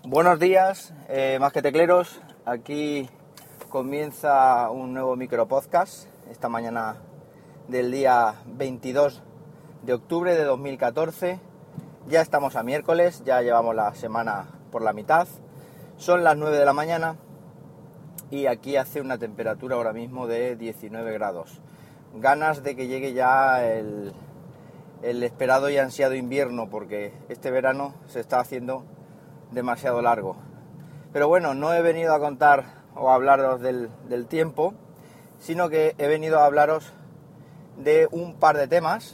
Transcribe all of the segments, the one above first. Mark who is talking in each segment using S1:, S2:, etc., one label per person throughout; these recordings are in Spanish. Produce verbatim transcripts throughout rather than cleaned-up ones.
S1: Buenos días, eh, más que tecleros. Aquí comienza un nuevo micropodcast esta mañana del día veintidós de octubre de dos mil catorce. Ya estamos a miércoles, ya llevamos la semana por la mitad. Son las nueve de la mañana y aquí hace una temperatura ahora mismo de diecinueve grados. Ganas de que llegue ya el, el esperado y ansiado invierno, porque este verano se está haciendo demasiado largo. Pero bueno, no he venido a contar o a hablaros del, del tiempo, sino que he venido a hablaros de un par de temas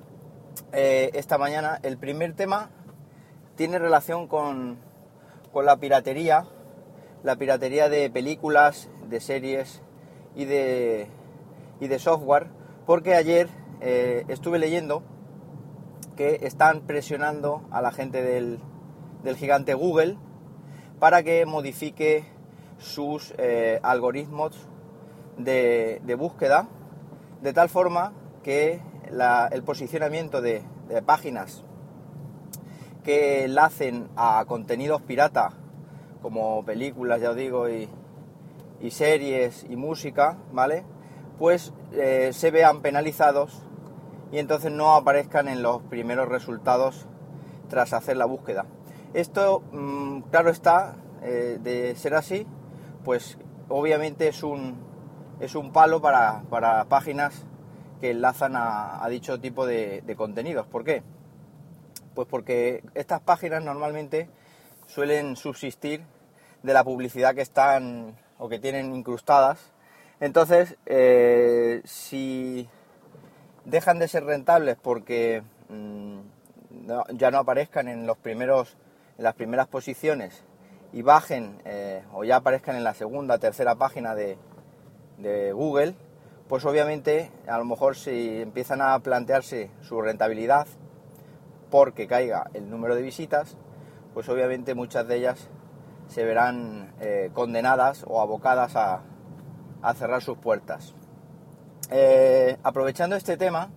S1: eh, esta mañana. El primer tema tiene relación con, con la piratería, la piratería de películas, de series y de, y de software, porque ayer eh, estuve leyendo que están presionando a la gente del del gigante Google para que modifique sus eh, algoritmos de, de búsqueda de tal forma que la, el posicionamiento de, de páginas que enlacen a contenidos pirata como películas, ya os digo, y, y series y música, ¿vale? Pues eh, se vean penalizados y entonces no aparezcan en los primeros resultados tras hacer la búsqueda. Esto, claro está, eh, de ser así, pues obviamente es un, es un palo para, para páginas que enlazan a, a dicho tipo de, de contenidos. ¿Por qué? Pues porque estas páginas normalmente suelen subsistir de la publicidad que están o que tienen incrustadas. Entonces, eh, si dejan de ser rentables porque mmm, no, ya no aparezcan en los primeros en las primeras posiciones y bajen eh, o ya aparezcan en la segunda, tercera página de, de Google, pues obviamente a lo mejor si empiezan a plantearse su rentabilidad porque caiga el número de visitas, pues obviamente muchas de ellas se verán eh, condenadas o abocadas a, a cerrar sus puertas. Eh, aprovechando este tema,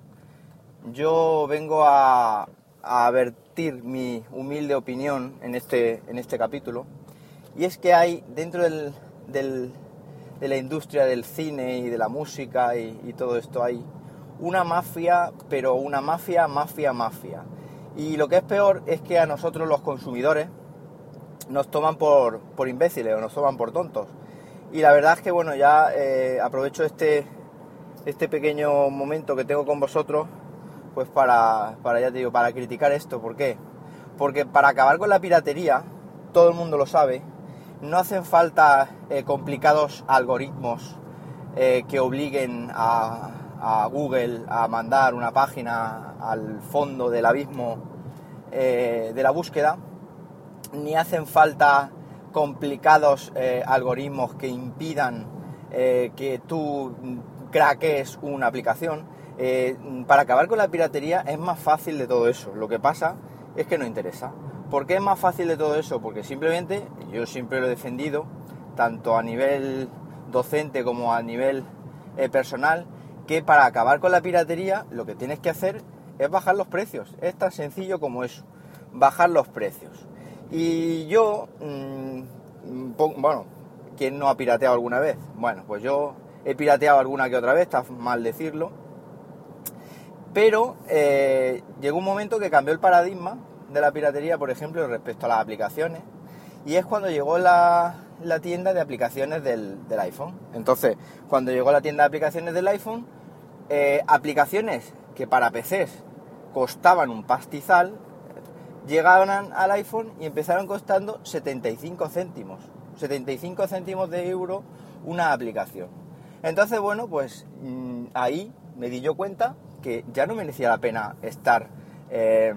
S1: yo vengo a, a vertir mi humilde opinión en este, en este capítulo, y es que hay dentro del, del, de la industria del cine y de la música y, y todo esto hay una mafia, pero una mafia, mafia, mafia. Y lo que es peor es que a nosotros los consumidores nos toman por, por imbéciles o nos toman por tontos. Y la verdad es que bueno, ya eh, aprovecho este, este pequeño momento que tengo con vosotros pues para, para, ya te digo, para criticar esto. ¿Por qué? Porque para acabar con la piratería, todo el mundo lo sabe, no hacen falta eh, complicados algoritmos eh, que obliguen a, a Google a mandar una página al fondo del abismo eh, de la búsqueda, ni hacen falta complicados eh, algoritmos que impidan eh, que tú craquees una aplicación. Eh, para acabar con la piratería es más fácil de todo eso. Lo que pasa es que no interesa. ¿Por qué es más fácil de todo eso? Porque simplemente, yo siempre lo he defendido, tanto a nivel docente como a nivel eh, personal, que para acabar con la piratería lo que tienes que hacer es bajar los precios. Es tan sencillo como eso, bajar los precios. Y yo, mmm, bueno, ¿quién no ha pirateado alguna vez? Bueno, pues yo he pirateado alguna que otra vez, está mal decirlo. Pero eh, llegó un momento que cambió el paradigma de la piratería, por ejemplo, respecto a las aplicaciones, y es cuando llegó la, la tienda de aplicaciones del, del iPhone. Entonces, cuando llegó la tienda de aplicaciones del iPhone, eh, aplicaciones que para P Cs costaban un pastizal, llegaron al iPhone y empezaron costando setenta y cinco céntimos, setenta y cinco céntimos de euro una aplicación. Entonces, bueno, pues mmm, ahí me di yo cuenta que ya no merecía la pena estar eh,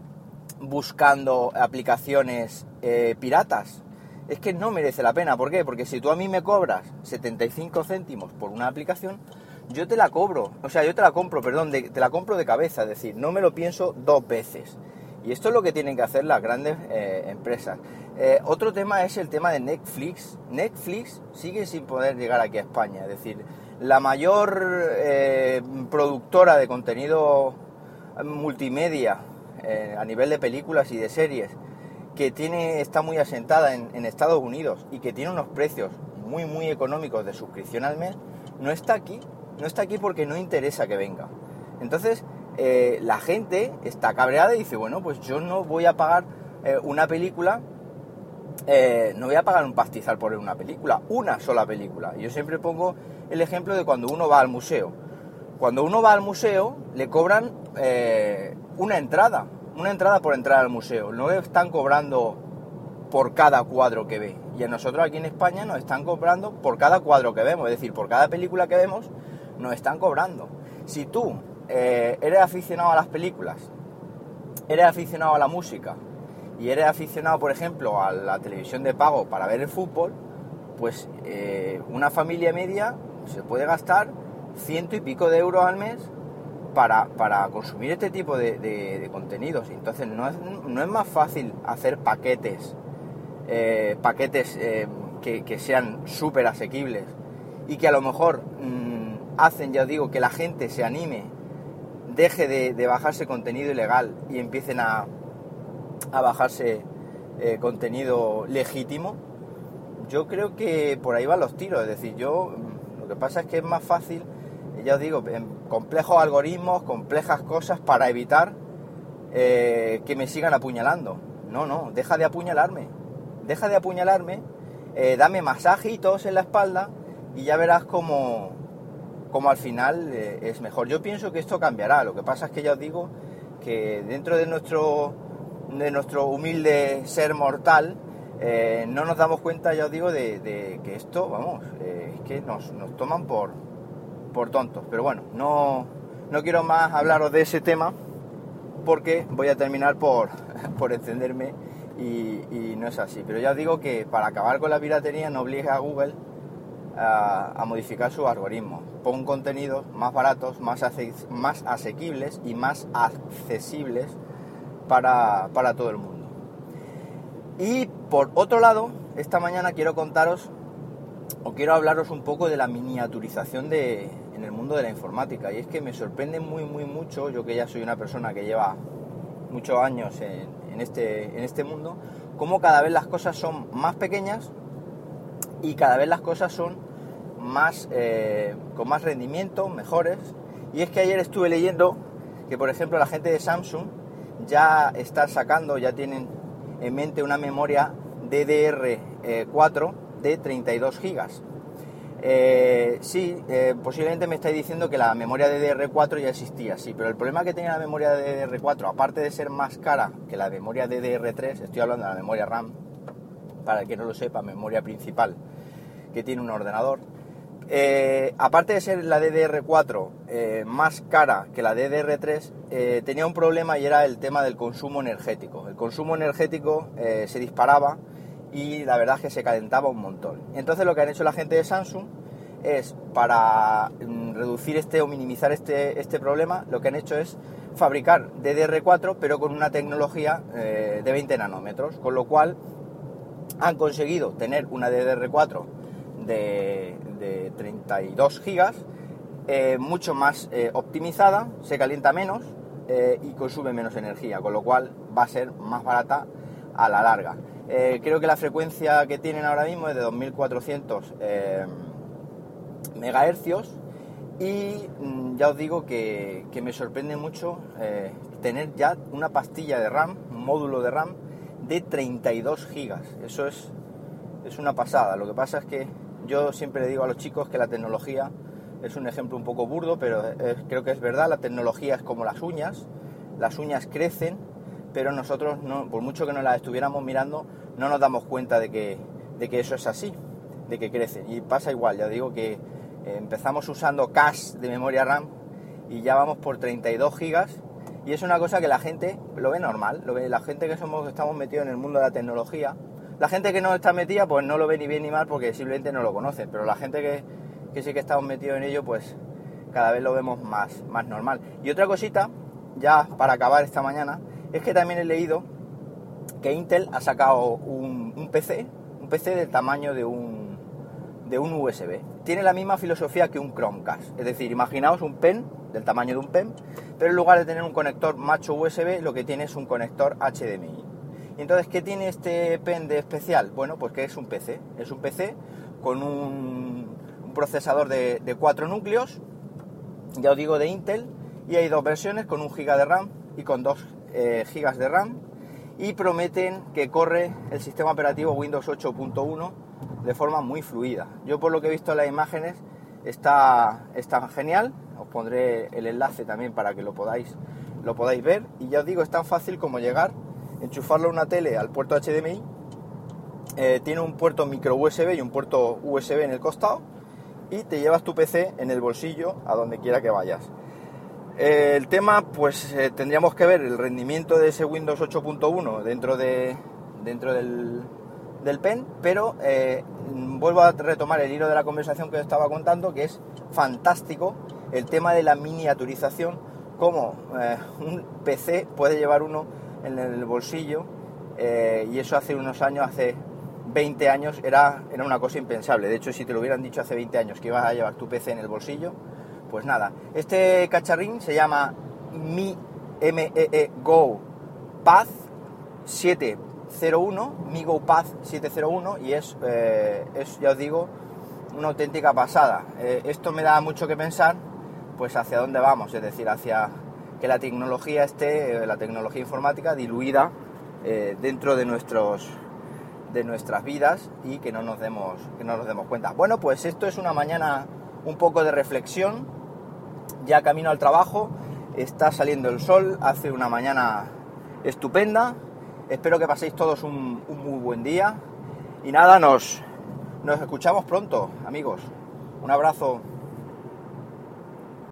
S1: buscando aplicaciones eh, piratas. Es que no merece la pena. ¿Por qué? Porque si tú a mí me cobras setenta y cinco céntimos por una aplicación, yo te la cobro, o sea, yo te la compro, perdón, de, te la compro de cabeza, es decir, no me lo pienso dos veces. Y esto es lo que tienen que hacer las grandes eh, empresas. Eh, otro tema es el tema de Netflix. Netflix sigue sin poder llegar aquí a España, es decir, la mayor eh, productora de contenido multimedia eh, a nivel de películas y de series que tiene, está muy asentada en, en Estados Unidos y que tiene unos precios muy muy económicos de suscripción al mes, no está aquí, no está aquí porque no interesa que venga. Entonces eh, la gente está cabreada y dice, bueno, pues yo no voy a pagar eh, una película, eh, no voy a pagar un pastizal por ver una película, una sola película. Yo siempre pongo el ejemplo de cuando uno va al museo. Cuando uno va al museo le cobran eh, una entrada, una entrada por entrar al museo, no le están cobrando por cada cuadro que ve. Y a nosotros aquí en España nos están cobrando por cada cuadro que vemos, es decir, por cada película que vemos nos están cobrando. Si tú eh, eres aficionado a las películas, eres aficionado a la música y eres aficionado, por ejemplo, a la televisión de pago para ver el fútbol, pues eh, una familia media se puede gastar ciento y pico de euros al mes para, para consumir este tipo de, de, de contenidos. Entonces no es, no es más fácil hacer paquetes eh, paquetes eh, que, que sean súper asequibles y que a lo mejor mmm, hacen, ya os digo, que la gente se anime, deje de, de bajarse contenido ilegal y empiecen a, a bajarse eh, contenido legítimo. Yo creo que por ahí van los tiros. Es decir, yo lo que pasa es que es más fácil, ya os digo, en complejos algoritmos, complejas cosas para evitar eh, que me sigan apuñalando. No, no, deja de apuñalarme, deja de apuñalarme, eh, dame masajitos en la espalda y ya verás cómo, cómo al final eh, es mejor. Yo pienso que esto cambiará. Lo que pasa es que ya os digo que dentro de nuestro, de nuestro humilde ser mortal, eh, no nos damos cuenta, ya os digo, de, de que esto, vamos, eh, es que nos, nos toman por, por tontos. Pero bueno, no, no quiero más hablaros de ese tema porque voy a terminar por, por encenderme y, y no es así. Pero ya os digo que para acabar con la piratería no obligue a Google a, a modificar sus algoritmos. Pon contenidos más baratos, más, ace, más asequibles y más accesibles para, para todo el mundo. Y por otro lado, esta mañana quiero contaros o quiero hablaros un poco de la miniaturización de, en el mundo de la informática. Y es que me sorprende muy muy mucho, yo que ya soy una persona que lleva muchos años en, en, este, en este mundo, cómo cada vez las cosas son más pequeñas y cada vez las cosas son más eh, con más rendimiento, mejores. Y es que ayer estuve leyendo que, por ejemplo, la gente de Samsung ya está sacando, ya tienen en mente una memoria D D R cuatro de treinta y dos gigas. Eh, sí, eh, posiblemente me estáis diciendo que la memoria D D R cuatro ya existía, sí, pero el problema que tenía la memoria D D R cuatro, aparte de ser más cara que la memoria D D R tres, estoy hablando de la memoria RAM, para el que no lo sepa, memoria principal que tiene un ordenador, eh, aparte de ser la D D R cuatro eh, más cara que la D D R tres, eh, tenía un problema y era el tema del consumo energético. El consumo energético eh, se disparaba y la verdad es que se calentaba un montón. Entonces lo que han hecho la gente de Samsung es, para mm, reducir este o minimizar este, este problema, lo que han hecho es fabricar D D R cuatro pero con una tecnología eh, de veinte nanómetros, con lo cual han conseguido tener una D D R cuatro de, de treinta y dos gigas, eh, mucho más eh, optimizada, se calienta menos eh, y consume menos energía, con lo cual va a ser más barata a la larga. Eh, creo que la frecuencia que tienen ahora mismo es de dos mil cuatrocientos eh, megahercios y mm, ya os digo que, que me sorprende mucho eh, tener ya una pastilla de RAM, un módulo de RAM de treinta y dos gigas. Eso es, es una pasada. Lo que pasa es que yo siempre le digo a los chicos que la tecnología es un ejemplo un poco burdo, pero es, creo que es verdad. La tecnología es como las uñas, las uñas crecen, pero nosotros, no, por mucho que nos las estuviéramos mirando, no nos damos cuenta de que, de que eso es así, de que crecen. Y pasa igual, ya digo que eh, empezamos usando cache de memoria RAM y ya vamos por treinta y dos gigas, y es una cosa que la gente lo ve normal, lo ve, la gente que somos, que estamos metidos en el mundo de la tecnología. La gente que no está metida pues no lo ve ni bien ni mal porque simplemente no lo conoce, pero la gente que, que sí que estamos metidos en ello, pues cada vez lo vemos más, más normal. Y otra cosita, ya para acabar esta mañana, es que también he leído que Intel ha sacado un, un P C, un P C del tamaño de un, de un U S B. Tiene la misma filosofía que un Chromecast, es decir, imaginaos un pen del tamaño de un pen, pero en lugar de tener un conector macho U S B, lo que tiene es un conector H D M I. Entonces, ¿qué tiene este pen de especial? Bueno, pues que es un P C. Es un P C con un, un procesador de, de cuatro núcleos, ya os digo, de Intel, y hay dos versiones con un giga de RAM y con dos eh, gigas de RAM, y prometen que corre el sistema operativo Windows ocho punto uno de forma muy fluida. Yo, por lo que he visto en las imágenes, está, está genial. Os pondré el enlace también para que lo podáis, lo podáis ver, y ya os digo, es tan fácil como llegar, enchufarlo a una tele al puerto H D M I, eh, tiene un puerto micro U S B y un puerto U S B en el costado, y te llevas tu P C en el bolsillo a donde quiera que vayas. Eh, el tema, pues eh, tendríamos que ver el rendimiento de ese Windows ocho punto uno dentro, de, dentro del, del pen, pero eh, vuelvo a retomar el hilo de la conversación que os estaba contando, que es fantástico el tema de la miniaturización, cómo eh, un P C puede llevar uno en el bolsillo, eh, y eso hace unos años, hace veinte años, era, era una cosa impensable. De hecho, si te lo hubieran dicho hace veinte años que ibas a llevar tu P C en el bolsillo, pues nada. Este cacharrín se llama Mi M E E Go Pad siete cero uno, Mi Go Pad siete cero uno, y es, eh, es, ya os digo, una auténtica pasada. Eh, esto me da mucho que pensar, pues hacia dónde vamos, es decir, hacia que la tecnología esté, eh, la tecnología informática diluida eh, dentro de nuestros de nuestras vidas, y que no nos demos que no nos demos cuenta. Bueno, pues esto es una mañana un poco de reflexión, ya camino al trabajo, está saliendo el sol, hace una mañana estupenda, espero que paséis todos un, un muy buen día, y nada, nos, nos escuchamos pronto, amigos, un abrazo.